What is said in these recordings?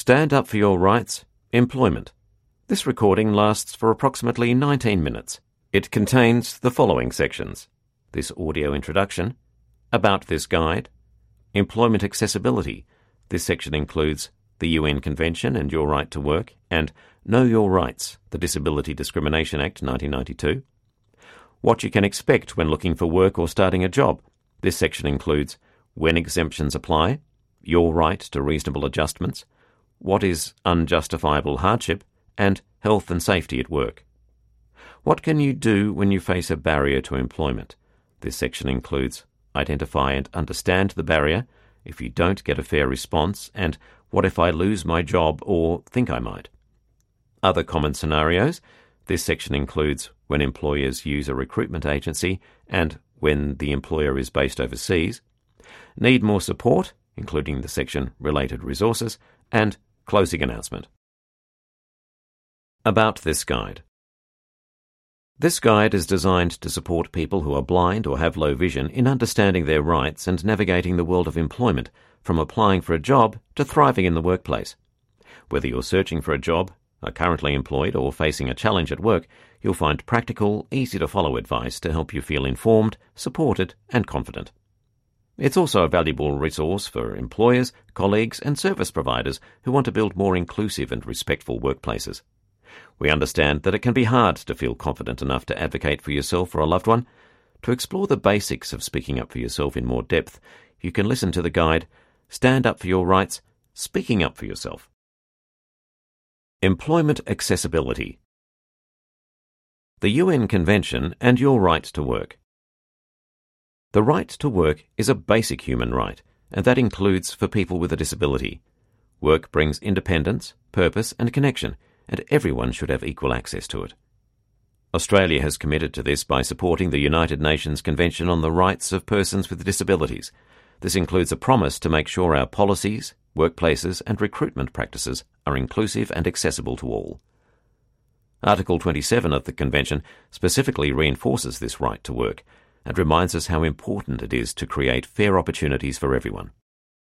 Stand up for your rights. Employment. This recording lasts for approximately 19 minutes. It contains the following sections: this audio introduction, about this guide, employment accessibility. This section includes the UN Convention and Your Right to Work, and Know Your Rights, the Disability Discrimination Act 1992. What you can expect when looking for work or starting a job. This section includes when exemptions apply, your right to reasonable adjustments, what is unjustifiable hardship, and health and safety at work. What can you do when you face a barrier to employment? This section includes identify and understand the barrier, if you don't get a fair response, and what if I lose my job or think I might. Other common scenarios. This section includes when employers use a recruitment agency and when the employer is based overseas. Need more support, including the section Related Resources, and closing announcement. About this guide. This guide is designed to support people who are blind or have low vision in understanding their rights and navigating the world of employment, from applying for a job to thriving in the workplace. Whether you're searching for a job, are currently employed, or facing a challenge at work, you'll find practical, easy-to-follow advice to help you feel informed, supported, and confident. It's also a valuable resource for employers, colleagues, and service providers who want to build more inclusive and respectful workplaces. We understand that it can be hard to feel confident enough to advocate for yourself or a loved one. To explore the basics of speaking up for yourself in more depth, you can listen to the guide, Stand Up for Your Rights, Speaking Up for Yourself. Employment accessibility. The UN Convention and Your Right to Work. The right to work is a basic human right, and that includes for people with a disability. Work brings independence, purpose, and connection, and everyone should have equal access to it. Australia has committed to this by supporting the United Nations Convention on the Rights of Persons with Disabilities. This includes a promise to make sure our policies, workplaces, and recruitment practices are inclusive and accessible to all. Article 27 of the Convention specifically reinforces this right to work and reminds us how important it is to create fair opportunities for everyone.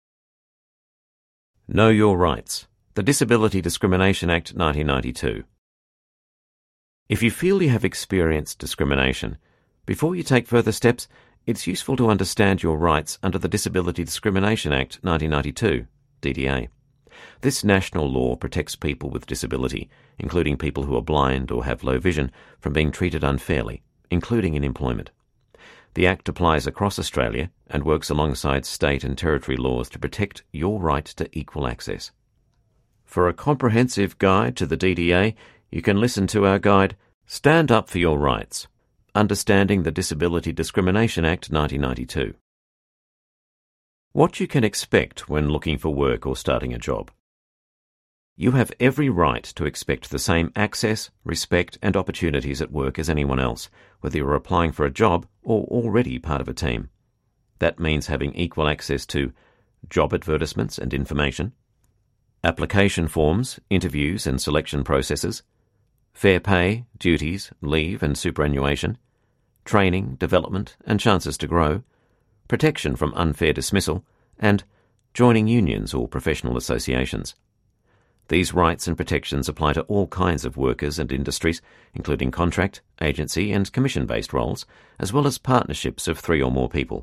Know Your Rights, the Disability Discrimination Act 1992. If you feel you have experienced discrimination, before you take further steps, it's useful to understand your rights under the Disability Discrimination Act 1992, DDA. This national law protects people with disability, including people who are blind or have low vision, from being treated unfairly, including in employment. The Act applies across Australia and works alongside state and territory laws to protect your right to equal access. For a comprehensive guide to the DDA, you can listen to our guide, Stand Up for Your Rights, Understanding the Disability Discrimination Act 1992. What you can expect when looking for work or starting a job. You have every right to expect the same access, respect, and opportunities at work as anyone else, whether you're applying for a job or already part of a team. That means having equal access to job advertisements and information, application forms, interviews and selection processes, fair pay, duties, leave and superannuation, training, development and chances to grow, protection from unfair dismissal, and joining unions or professional associations. These rights and protections apply to all kinds of workers and industries, including contract, agency and commission-based roles, as well as partnerships of 3 or more people.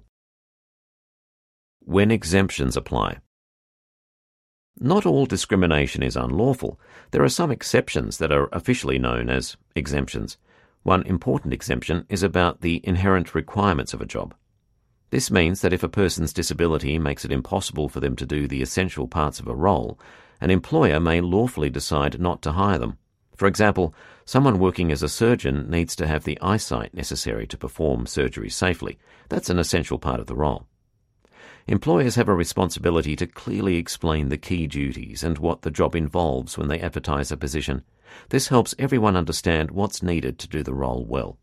When exemptions apply. Not all discrimination is unlawful. There are some exceptions that are officially known as exemptions. One important exemption is about the inherent requirements of a job. This means that if a person's disability makes it impossible for them to do the essential parts of a role, an employer may lawfully decide not to hire them. For example, someone working as a surgeon needs to have the eyesight necessary to perform surgery safely. That's an essential part of the role. Employers have a responsibility to clearly explain the key duties and what the job involves when they advertise a position. This helps everyone understand what's needed to do the role well.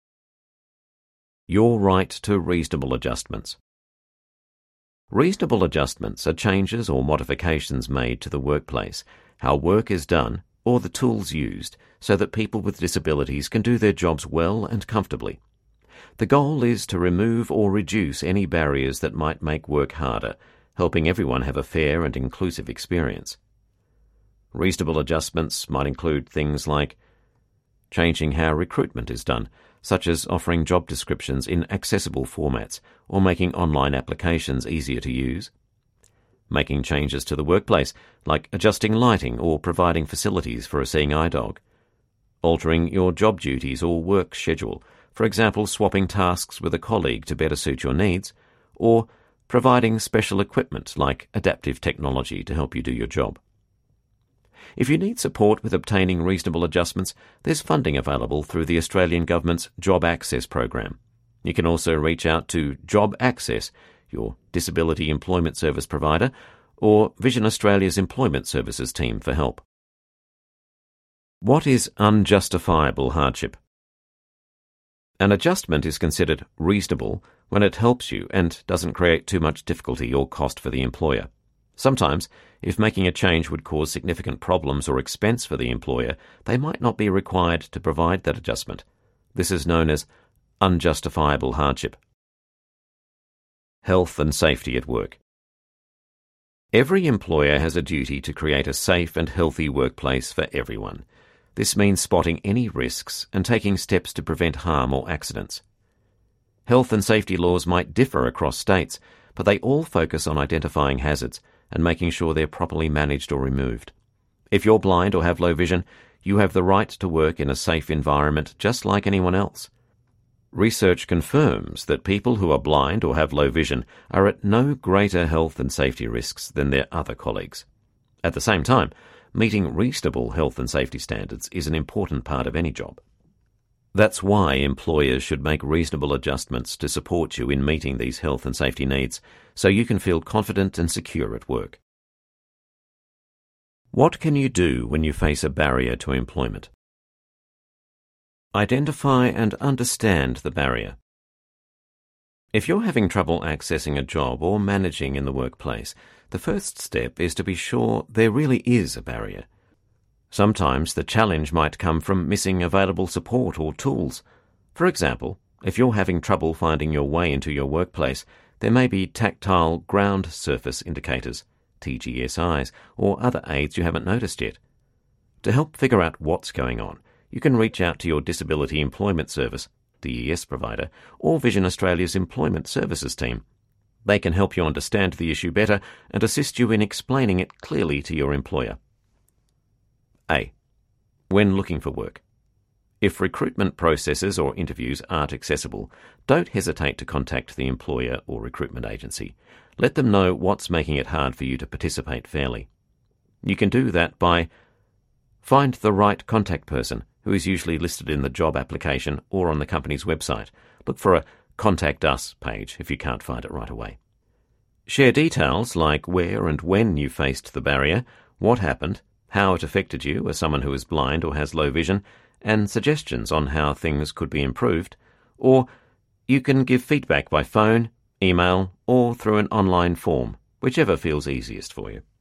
Your right to reasonable adjustments. Reasonable adjustments are changes or modifications made to the workplace, how work is done, or the tools used, so that people with disabilities can do their jobs well and comfortably. The goal is to remove or reduce any barriers that might make work harder, helping everyone have a fair and inclusive experience. Reasonable adjustments might include things like changing how recruitment is done, such as offering job descriptions in accessible formats or making online applications easier to use, making changes to the workplace, like adjusting lighting or providing facilities for a seeing eye dog, altering your job duties or work schedule, for example, swapping tasks with a colleague to better suit your needs, or providing special equipment like adaptive technology to help you do your job. If you need support with obtaining reasonable adjustments, there's funding available through the Australian Government's Job Access program. You can also reach out to Job Access, your disability employment service provider, or Vision Australia's Employment Services team for help. What is unjustifiable hardship? An adjustment is considered reasonable when it helps you and doesn't create too much difficulty or cost for the employer. Sometimes, if making a change would cause significant problems or expense for the employer, they might not be required to provide that adjustment. This is known as unjustifiable hardship. Health and safety at work. Every employer has a duty to create a safe and healthy workplace for everyone. This means spotting any risks and taking steps to prevent harm or accidents. Health and safety laws might differ across states, but they all focus on identifying hazards and making sure they're properly managed or removed. If you're blind or have low vision, you have the right to work in a safe environment just like anyone else. Research confirms that people who are blind or have low vision are at no greater health and safety risks than their other colleagues. At the same time, meeting reasonable health and safety standards is an important part of any job. That's why employers should make reasonable adjustments to support you in meeting these health and safety needs so you can feel confident and secure at work. What can you do when you face a barrier to employment? Identify and understand the barrier. If you're having trouble accessing a job or managing in the workplace, the first step is to be sure there really is a barrier. Sometimes the challenge might come from missing available support or tools. For example, if you're having trouble finding your way into your workplace, there may be tactile ground surface indicators, TGSIs, or other aids you haven't noticed yet. To help figure out what's going on, you can reach out to your Disability Employment Service, DES provider, or Vision Australia's Employment Services team. They can help you understand the issue better and assist you in explaining it clearly to your employer. A. When looking for work. If recruitment processes or interviews aren't accessible, don't hesitate to contact the employer or recruitment agency. Let them know what's making it hard for you to participate fairly. You can do that by find the right contact person, who is usually listed in the job application or on the company's website. Look for a Contact Us page if you can't find it right away. Share details like where and when you faced the barrier, what happened, how it affected you as someone who is blind or has low vision, and suggestions on how things could be improved, or you can give feedback by phone, email, or through an online form, whichever feels easiest for you.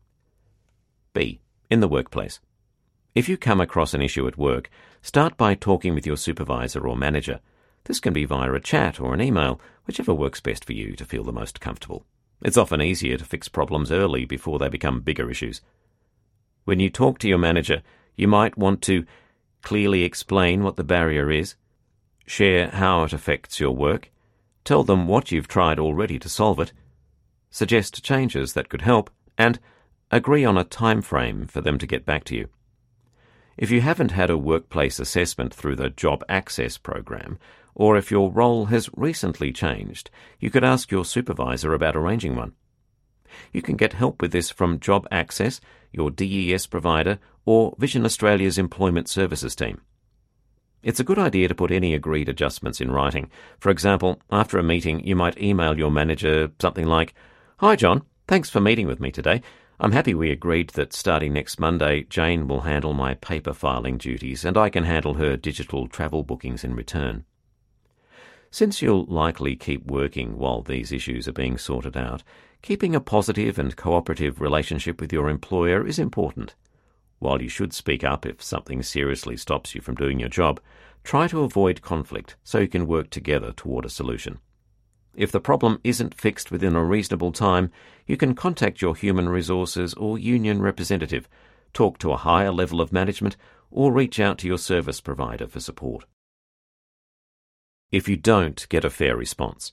B. In the workplace. If you come across an issue at work, start by talking with your supervisor or manager. This can be via a chat or an email, whichever works best for you to feel the most comfortable. It's often easier to fix problems early before they become bigger issues. When you talk to your manager, you might want to clearly explain what the barrier is, share how it affects your work, tell them what you've tried already to solve it, suggest changes that could help, and agree on a time frame for them to get back to you. If you haven't had a workplace assessment through the Job Access program, or if your role has recently changed, you could ask your supervisor about arranging one. You can get help with this from Job Access, your DES provider, or Vision Australia's Employment Services team. It's a good idea to put any agreed adjustments in writing. For example, after a meeting, you might email your manager something like, "Hi John, thanks for meeting with me today. I'm happy we agreed that starting next Monday, Jane will handle my paper filing duties and I can handle her digital travel bookings in return." Since you'll likely keep working while these issues are being sorted out, keeping a positive and cooperative relationship with your employer is important. While you should speak up if something seriously stops you from doing your job, try to avoid conflict so you can work together toward a solution. If the problem isn't fixed within a reasonable time, you can contact your human resources or union representative talk to a higher level of management, or reach out to your service provider for support. If you don't get a fair response.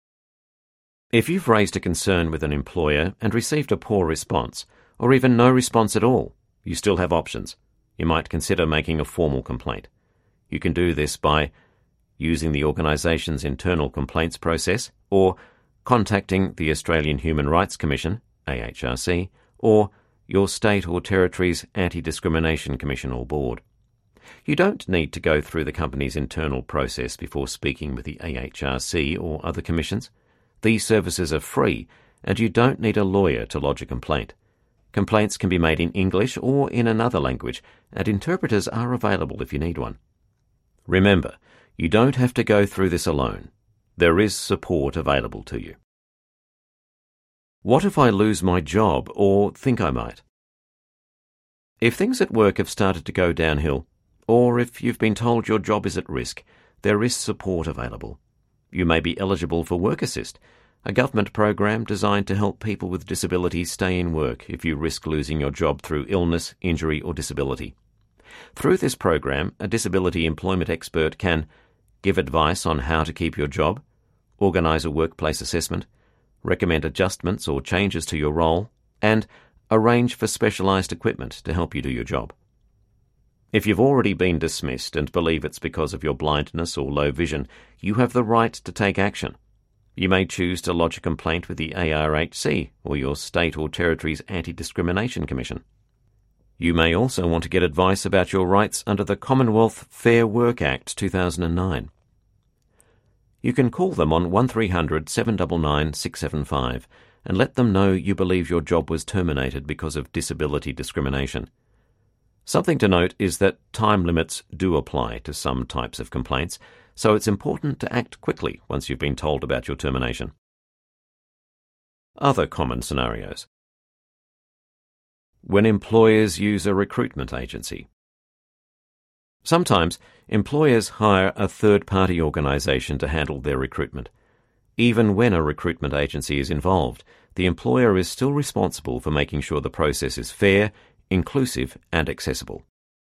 If you've raised a concern with an employer and received a poor response, or even no response at all, you still have options. You might consider making a formal complaint. You can do this by using the organisation's internal complaints process, or contacting the Australian Human Rights Commission, AHRC, or your state or territory's Anti-Discrimination Commission or Board. You don't need to go through the company's internal process before speaking with the AHRC or other commissions. These services are free, and you don't need a lawyer to lodge a complaint. Complaints can be made in English or in another language, and interpreters are available if you need one. Remember, you don't have to go through this alone. There is support available to you. What if I lose my job or think I might? If things at work have started to go downhill, or if you've been told your job is at risk, there is support available. You may be eligible for Work Assist, a government program designed to help people with disabilities stay in work if you risk losing your job through illness, injury or disability. Through this program, a disability employment expert can give advice on how to keep your job, organise a workplace assessment, recommend adjustments or changes to your role, and arrange for specialised equipment to help you do your job. If you've already been dismissed and believe it's because of your blindness or low vision, you have the right to take action. You may choose to lodge a complaint with the ARHC or your state or territory's Anti-Discrimination Commission. You may also want to get advice about your rights under the Commonwealth Fair Work Act 2009. You can call them on 1300 799 675 and let them know you believe your job was terminated because of disability discrimination. Something to note is that time limits do apply to some types of complaints, so it's important to act quickly once you've been told about your termination. Other common scenarios. When employers use a recruitment agency. Sometimes employers hire a third-party organisation to handle their recruitment. Even when a recruitment agency is involved, the employer is still responsible for making sure the process is fair, inclusive and accessible.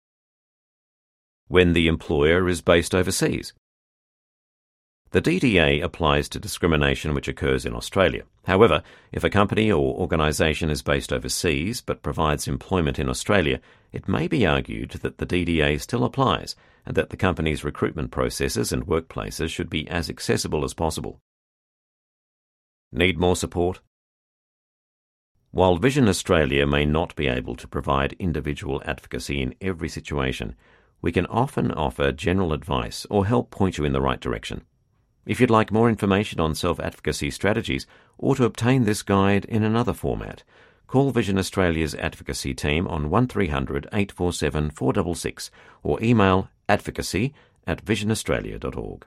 When the employer is based overseas. The DDA applies to discrimination which occurs in Australia. However, if a company or organisation is based overseas but provides employment in Australia, it may be argued that the DDA still applies and that the company's recruitment processes and workplaces should be as accessible as possible. Need more support? While Vision Australia may not be able to provide individual advocacy in every situation, we can often offer general advice or help point you in the right direction. If you'd like more information on self-advocacy strategies or to obtain this guide in another format, call Vision Australia's advocacy team on 1300 847 466 or email advocacy@visionaustralia.org.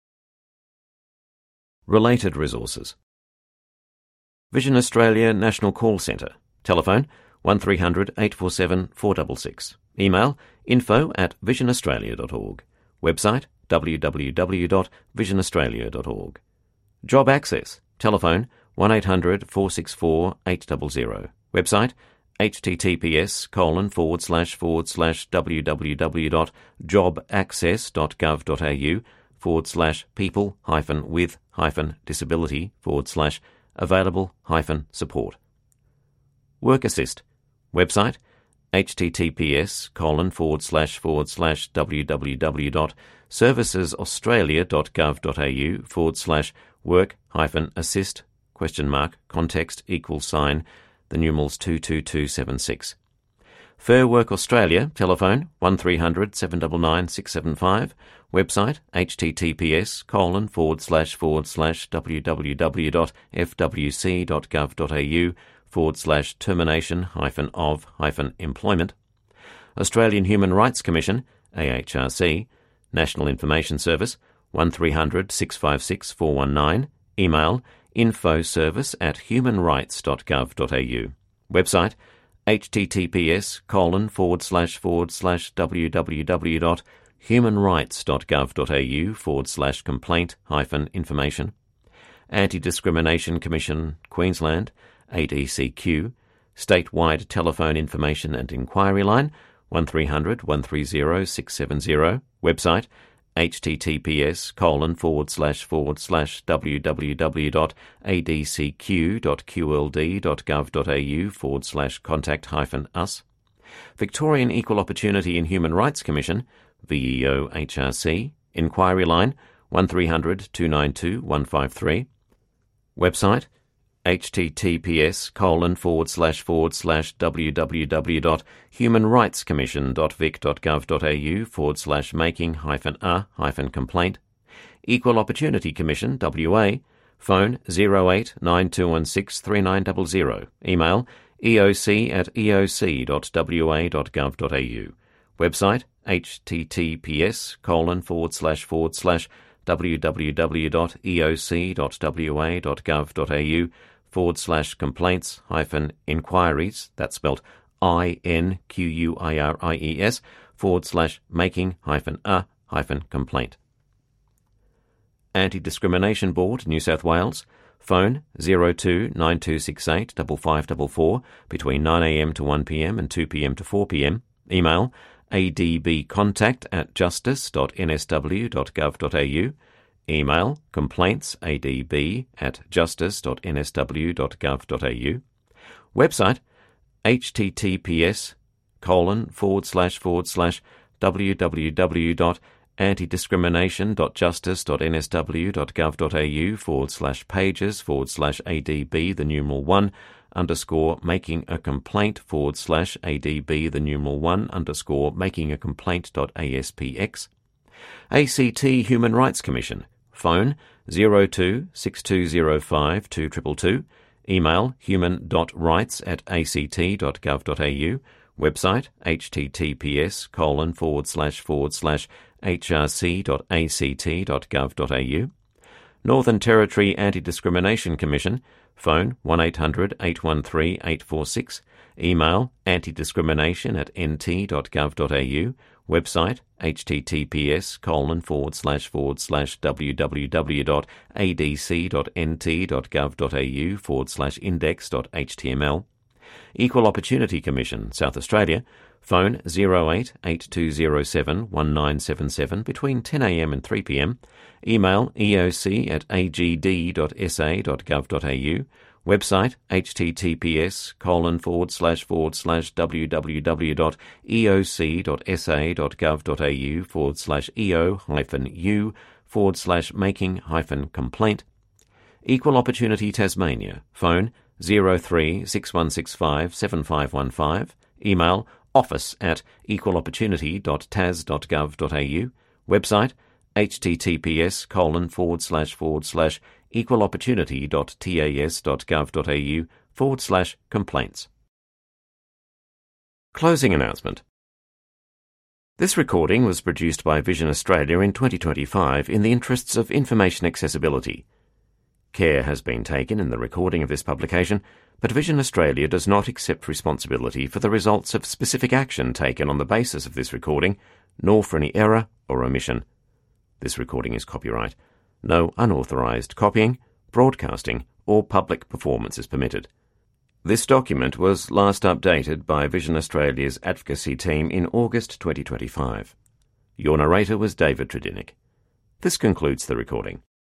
Related resources. Vision Australia National Call Centre. Telephone 1300 847 466. Email info@visionaustralia.org. Website www.visionaustralia.org. Job Access. Telephone 1800 464 800. Website https://www.jobaccess.gov.au/people-with-disability/available-support. Work Assist. Website https://www.servicesaustralia.gov.au/work-assist ? Fair Work Australia. Telephone 1300 799 675. Website https://www.fwc.gov.au/termination-of-employment. Australian Human Rights Commission, AHRC, National Information Service 1300 656 419. Email infoservice@humanrights.gov.au. Website https://www.humanrights.gov.au/complaint-information. Anti-Discrimination Commission, Queensland, ADCQ, statewide telephone information and inquiry line 1300 130 670, website https://www.adcq.qld.gov.au/contact-us. Victorian Equal Opportunity and Human Rights Commission, VEO HRC, inquiry line 1300 292 153, website https://www.humanrightscommission.vic.gov.au/making-a-complaint. Equal Opportunity Commission, WA, phone 08 9216 3900, email eoc@eoc.wa.gov.au, website https://www.eoc.wa.gov.au/complaints-inquiries, that's spelled INQUIRIES/making-a-complaint. Anti-Discrimination Board, New South Wales, phone 02 9268 5544 between 9am to 1pm and 2pm to 4pm, email adbcontact@justice.nsw.gov.au, email complaints@justice.nsw.gov.au, website https://www.antidiscrimination.justice.nsw.gov.au/pages/adb the numeral 1_score making a complaint/adb the numeral 1_score making a complaint.asp_x. ACT Human Rights Commission, phone 02 6205 2222, email human.rights@act.gov.au, website https://hrc.act.gov.au. Northern Territory Anti-Discrimination Commission, phone 1800 813 846, email antidiscrimination@nt.gov.au, website https://www.adc.nt.gov.au/index.html. Equal Opportunity Commission, South Australia, phone 08 8207 1977 between 10am and 3pm, email eoc@agd.sa.gov.au, website https://www.eo.sa.gov.au/eo-u/making-complaint. Equal Opportunity Tasmania, phone 03 6165 7515, email office@equalopportunity.tas.gov.au, website https://equalopportunity.tas.gov.au/complaints. Closing announcement. This recording was produced by Vision Australia in 2025 in the interests of information accessibility. Care has been taken in the recording of this publication, but Vision Australia does not accept responsibility for the results of specific action taken on the basis of this recording, nor for any error or omission. This recording is copyright. No unauthorised copying, broadcasting, or public performance is permitted. This document was last updated by Vision Australia's advocacy team in August 2025. Your narrator was David Tredinnick. This concludes the recording.